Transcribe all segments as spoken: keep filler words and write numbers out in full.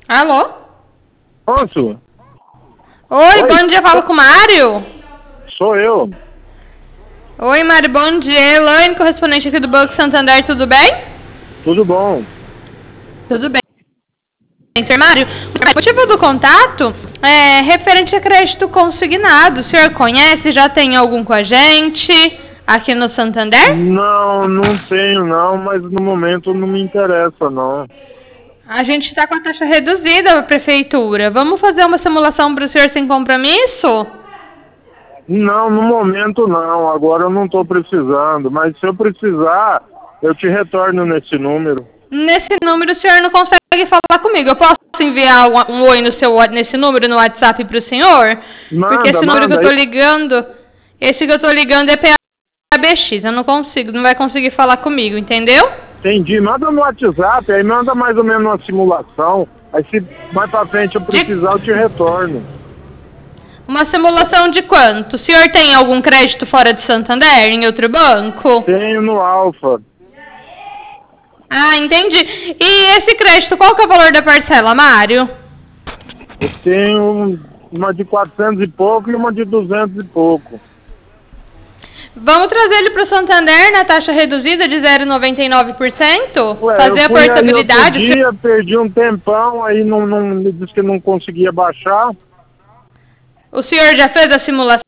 Alô? Posso? Oi, Oi, bom dia, falo com o Mário. Sou eu. Oi, Mário, bom dia. Elaine, correspondente aqui do Banco Santander, tudo bem? Tudo bom. Tudo bem. Senhor Mário, o motivo do contato é referente a crédito consignado. O senhor conhece, já tem algum com a gente aqui no Santander? Não, não tenho não, mas no momento não me interessa não. A gente está com a taxa reduzida para a prefeitura. Vamos fazer uma simulação para o senhor sem compromisso? Não, no momento não. Agora eu não estou precisando. Mas se eu precisar, eu te retorno nesse número. Nesse número o senhor não consegue falar comigo. Eu posso enviar um, um oi no seu, nesse número no WhatsApp para o senhor? Manda, Porque esse número manda. que eu estou ligando, esse que eu estou ligando é P A B X. Eu não consigo, não vai conseguir falar comigo, entendeu? Entendi. Manda no WhatsApp, aí manda mais ou menos uma simulação. Aí se mais pra frente eu precisar, eu te retorno. Uma simulação de quanto? O senhor tem algum crédito fora de Santander, em outro banco? Tenho no Alfa. Ah, entendi. E esse crédito, qual que é o valor da parcela, Mário? Eu tenho uma de quatrocentos e pouco e uma de duzentos e pouco. Vamos trazer ele para o Santander na taxa reduzida de zero vírgula noventa e nove por cento? Ué, fazer a portabilidade? Aí outro dia, perdi um tempão, aí não, não, me disse que não conseguia baixar. O senhor já fez a simulação?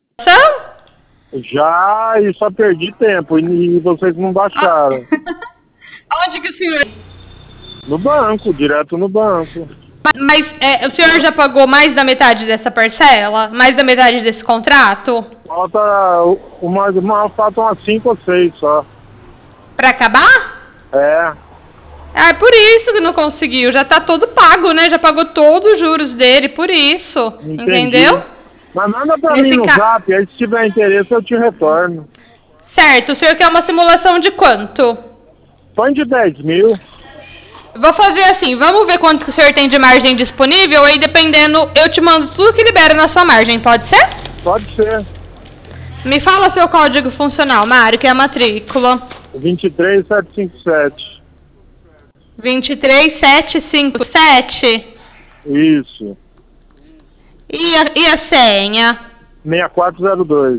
Já, e só perdi tempo, e, e vocês não baixaram. Onde que o senhor... No banco, direto no banco. Mas é, o senhor já pagou mais da metade dessa parcela? Mais da metade desse contrato? Falta uma, uma faltam umas cinco ou seis só. Pra acabar? É. Ah, é por isso que não conseguiu. Já tá todo pago, né? Já pagou todos os juros dele, por isso. Entendi. Entendeu? Mas manda pra Nesse mim no ca... zap, aí se tiver interesse eu te retorno. Certo, o senhor quer uma simulação de quanto? Põe de dez mil. Vou fazer assim, vamos ver quanto que o senhor tem de margem disponível, aí dependendo, eu te mando tudo que libera na sua margem, pode ser? Pode ser. Me fala seu código funcional, Mário, que é a matrícula. vinte e três mil setecentos e cinquenta e sete. vinte e três mil setecentos e cinquenta e sete? Isso. E a, e a senha? seis quatro zero dois.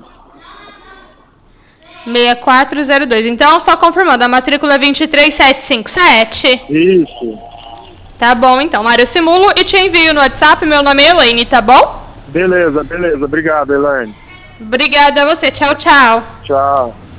seis quatro zero dois. Então, só confirmando, a matrícula é vinte e três mil setecentos e cinquenta e sete? Isso. Tá bom, então, Mário, eu simulo e te envio no WhatsApp. Meu nome é Elaine, tá bom? Beleza, beleza. Obrigado, Elaine. Obrigada a você. Tchau, tchau. Tchau.